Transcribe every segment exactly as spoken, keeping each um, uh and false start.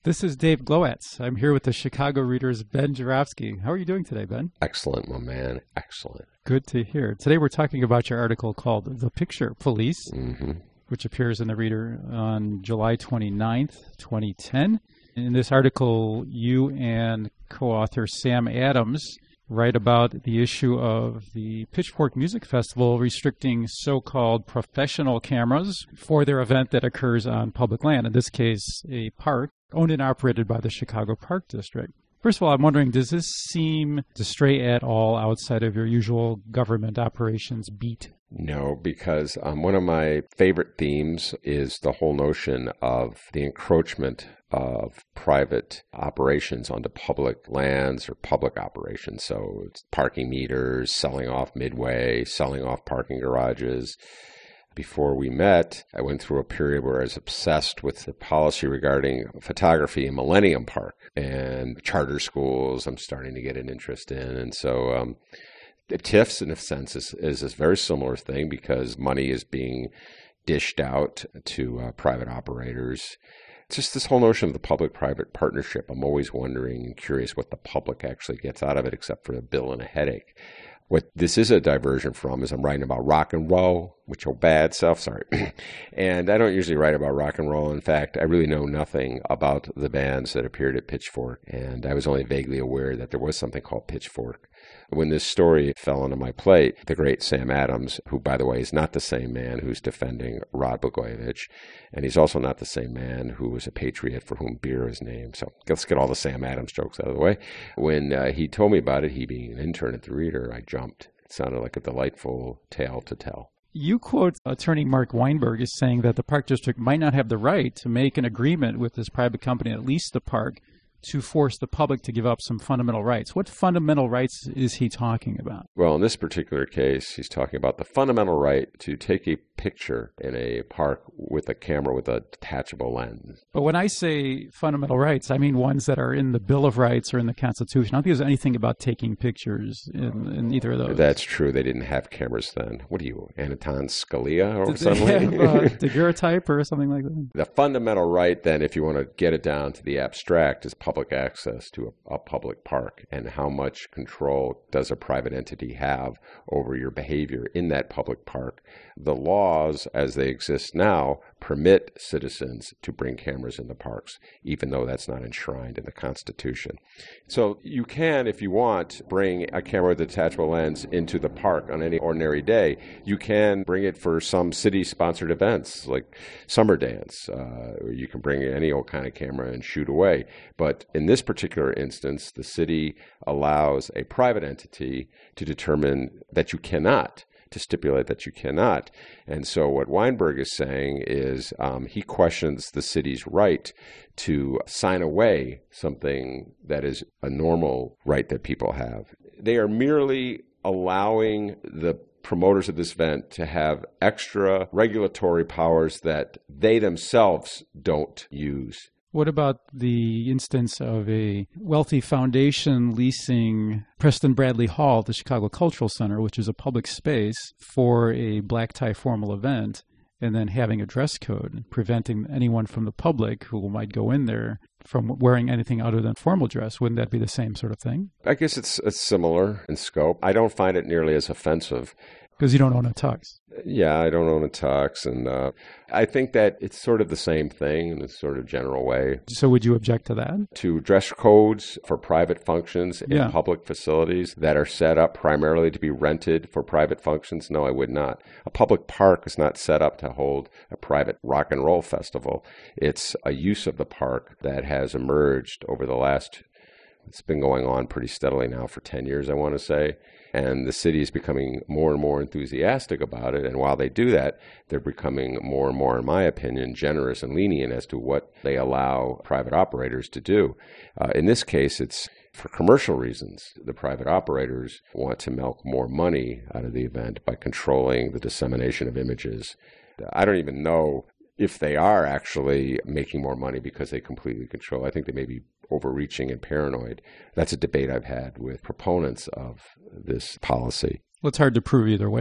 This is Dave Glowacz. I'm here with the Chicago Reader's Ben Joravsky. How are you doing today, Ben? Excellent, my man. Excellent. Good to hear. Today we're talking about your article called The Picture Police, Mm-hmm. which appears in the Reader on July twenty-ninth, twenty ten. In this article, you and co-author Sam Adams write about the issue of the Pitchfork Music Festival restricting so-called professional cameras for their event that occurs on public land, in this case, a park owned and operated by the Chicago Park District. First of all, I'm wondering, does this seem to stray at all outside of your usual government operations beat? No, because um, one of my favorite themes is the whole notion of the encroachment of private operations onto public lands or public operations. So it's parking meters, selling off midway, selling off parking garages. Before we met, I went through a period where I was obsessed with the policy regarding photography in Millennium Park and charter schools I'm starting to get an interest in. And so um, the TIFs, in a sense, is, is a very similar thing because money is being dished out to uh, private operators. It's just this whole notion of the public-private partnership. I'm always wondering and curious what the public actually gets out of it, except for a bill and a headache. What this is a diversion from is I'm writing about rock and roll, which are bad stuff, sorry. And I don't usually write about rock and roll. In fact, I really know nothing about the bands that appeared at Pitchfork, and I was only vaguely aware that there was something called Pitchfork. When this story fell onto my plate, the great Sam Adams, who, by the way, is not the same man who's defending Rod Blagojevich, and he's also not the same man who was a patriot for whom beer is named. So let's get all the Sam Adams jokes out of the way. When uh, he told me about it, he being an intern at the Reader, I jumped. It sounded like a delightful tale to tell. You quote attorney Mark Weinberg as saying that the Park District might not have the right to make an agreement with this private company, at least the park, to force the public to give up some fundamental rights. What fundamental rights is he talking about? Well, in this particular case, he's talking about the fundamental right to take a picture in a park with a camera with a detachable lens. But when I say fundamental rights, I mean ones that are in the Bill of Rights or in the Constitution. I don't think there's anything about taking pictures in, in either of those. That's true. They didn't have cameras then. What are you, Anton Scalia or Did something? they have uh, daguerreotype or something like that? The fundamental right then, if you want to get it down to the abstract, is public access to a, a public park. And how much control does a private entity have over your behavior in that public park? The laws, as they exist now, permit citizens to bring cameras into parks, even though that's not enshrined in the Constitution. So you can, if you want, bring a camera with a detachable lens into the park on any ordinary day. You can bring it for some city-sponsored events, like Summer Dance, uh, or you can bring any old kind of camera and shoot away. But in this particular instance, the city allows a private entity to determine that you cannot, to stipulate that you cannot. And so what Weinberg is saying is um, he questions the city's right to sign away something that is a normal right that people have. They are merely allowing the promoters of this event to have extra regulatory powers that they themselves don't use. What about the instance of a wealthy foundation leasing Preston Bradley Hall, the Chicago Cultural Center, which is a public space, for a black tie formal event, and then having a dress code, preventing anyone from the public who might go in there from wearing anything other than formal dress? Wouldn't that be the same sort of thing? I guess it's, it's similar in scope. I don't find it nearly as offensive. Because you don't own a tux. Yeah, I don't own a tux, and uh, I think that it's sort of the same thing in a sort of general way. So would you object to that? To dress codes for private functions in Yeah. public facilities that are set up primarily to be rented for private functions? No, I would not. A public park is not set up to hold a private rock and roll festival. It's a use of the park that has emerged over the last, it's been going on pretty steadily now for ten years, I want to say. And the city is becoming more and more enthusiastic about it. And while they do that, they're becoming more and more, in my opinion, generous and lenient as to what they allow private operators to do. Uh, in this case, it's for commercial reasons. The private operators want to milk more money out of the event by controlling the dissemination of images. I don't even know if they are actually making more money because they completely control. I think they may be overreaching and paranoid. That's a debate I've had with proponents of this policy. Well, it's hard to prove either way.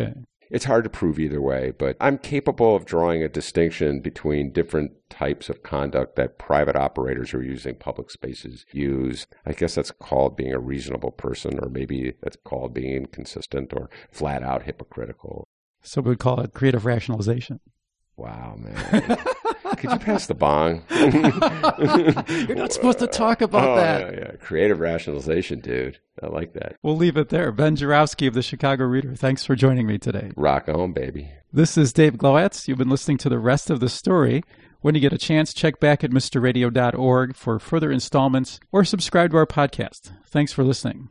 it's hard to prove either way, but I'm capable of drawing a distinction between different types of conduct that private operators who are using public spaces use. I guess that's called being a reasonable person, or maybe that's called being inconsistent or flat out hypocritical. So we'd call it creative rationalization. Wow, man. Could you pass the bong? You're not supposed to talk about oh, that. Yeah, yeah. Creative rationalization, dude. I like that. We'll leave it there. Ben Joravsky of the Chicago Reader, thanks for joining me today. Rock on, baby. This is Dave Glowacz. You've been listening to the rest of the story. When you get a chance, check back at Mr Radio dot org for further installments or subscribe to our podcast. Thanks for listening.